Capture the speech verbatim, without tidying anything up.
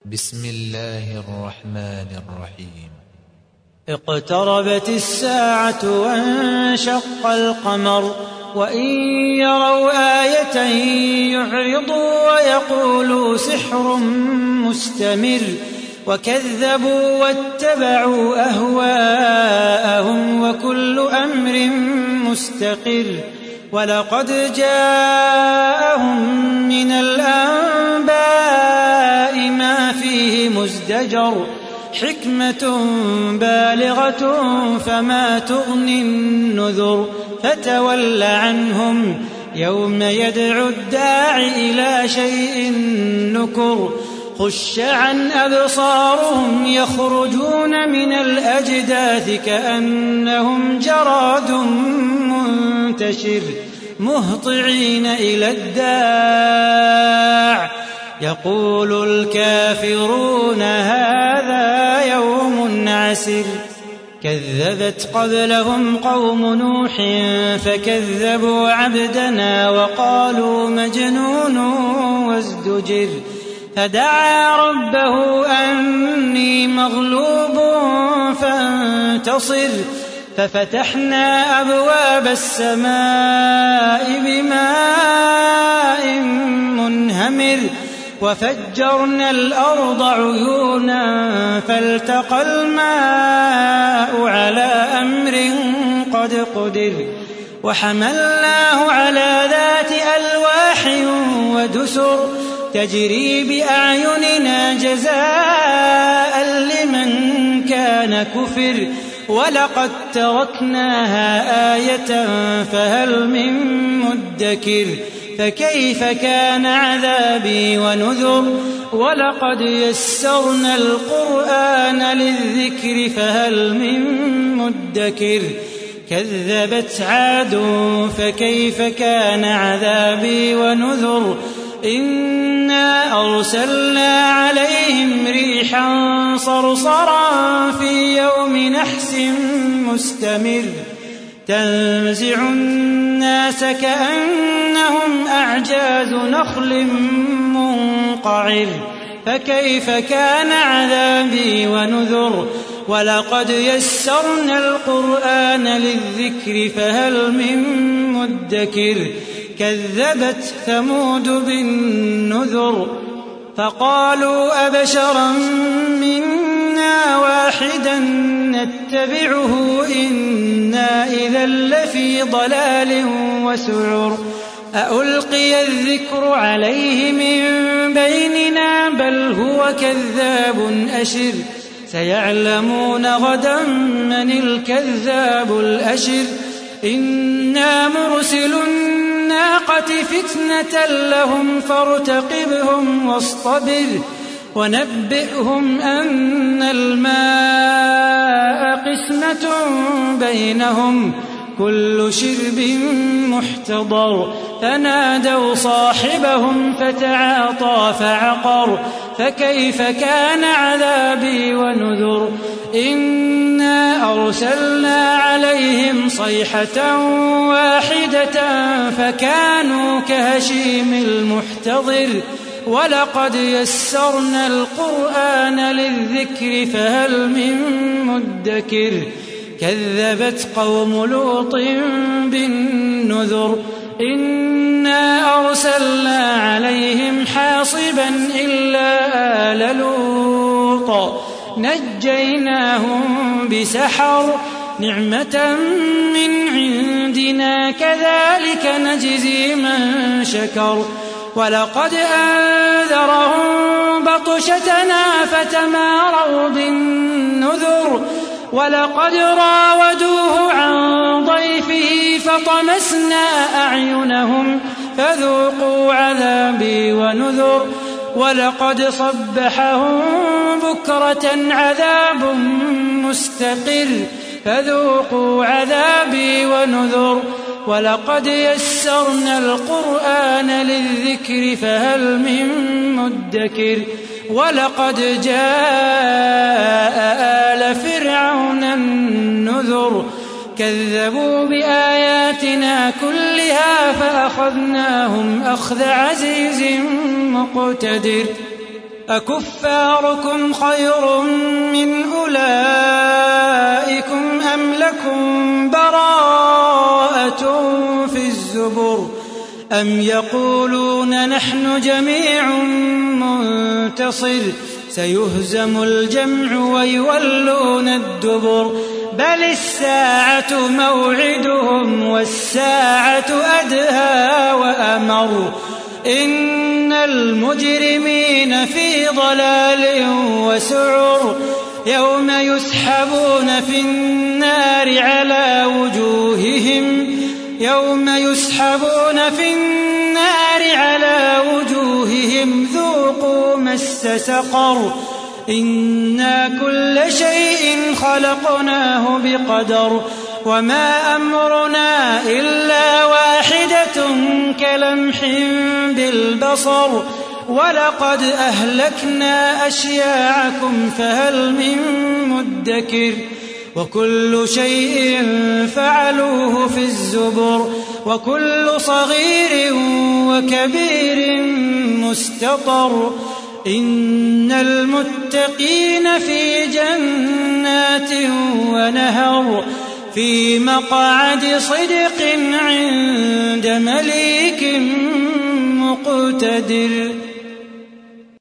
بسم الله الرحمن الرحيم. اقتربت الساعة وانشق القمر وإن يروا آية يعرضوا ويقولوا سحر مستمر وكذبوا واتبعوا أهواءهم وكل أمر مستقر ولقد جاءهم من الأنباء ما فيه مزدجر حكمة بالغة فما تغني النذر فتول عنهم يوم يدعو الداع إلى شيء نكر خش عن أبصارهم يخرجون من الأجداث كأنهم جراد منتشر مهطعين إلى الداع يقول الكافرون هذا يوم عسر كذبت قبلهم قوم نوح فكذبوا عبدنا وقالوا مجنون وازدجر فدعا ربه أني مغلوب فانتصر ففتحنا أبواب السماء بماء منهمر وفجرنا الأرض عيونا فالتقى الماء على أمر قد قدر وحملناه على ذات ألواح ودسر تجري بأعيننا جزاء لمن كان كفر ولقد تركناها آية فهل من مدكر فكيف كان عذابي ونذر ولقد يسرنا القرآن للذكر فهل من مدكر كذبت عاد فكيف كان عذابي ونذر إنا أرسلنا عليهم ريحا صرصرا في يوم نحس مستمر تنزع الناس كأنهم أعجاز نخل منقعر فكيف كان عذابي ونذر ولقد يسرنا القرآن للذكر فهل من مدكر كذبت ثمود بالنذر فقالوا أبشرا منا واحدا نتبعه إنا إذا لفي ضلال وسعر أألقي الذكر عليه من بيننا بل هو كذاب أشر سيعلمون غدا من الكذاب الأشر إنا مرسل الناقة فتنة لهم فارتقبهم واصطبر ونبئهم أن الماء قسمة بينهم كل شرب محتضر فنادوا صاحبهم فتعاطى فعقر فكيف كان عذابي ونذر إنا أرسلنا عليهم صيحة واحدة فكانوا كهشيم المحتضر ولقد يسرنا القرآن للذكر فهل من مدكر كذبت قوم لوط بالنذر إنا أرسلنا عليهم حاصبا إلا آل لوط نجيناهم بسحر نعمة من عندنا كذلك نجزي من شكر ولقد أنذرهم بطشتنا فتماروا بالنذر ولقد راودوه عن ضيفه فطمسنا أعينهم فذوقوا عذابي ونذر ولقد صبحهم بكرة عذاب مستقر فذوقوا عذابي ونذر ولقد يسرنا القرآن للذكر فهل من مدكر ولقد جاء آل فرعون النذر كذبوا بآياتنا كلها فأخذناهم أخذ عزيز مقتدر أكفاركم خير من أولئكم أم لكم براءة في الزبر أم يقولون نحن جميع منتصر سيهزم الجمع ويولون الدبر بل الساعة موعدهم والساعة أدهى وأمر إن المجرمين في ضلال وسعر يوم يسحبون في النار على وجوههم يوم يسحبون في النار على وجوههم ذوقوا مس سقر إنا كل شيء خلقناه بقدر وما أمرنا إلا واحدة كلمح بالبصر ولقد أهلكنا أشياعكم فهل من مدكر وكل شيء فعلوه في الزبر وكل صغير وكبير مستطر إن المتقين في جنات ونهر في مقعد صدق عند مليك مقتدر.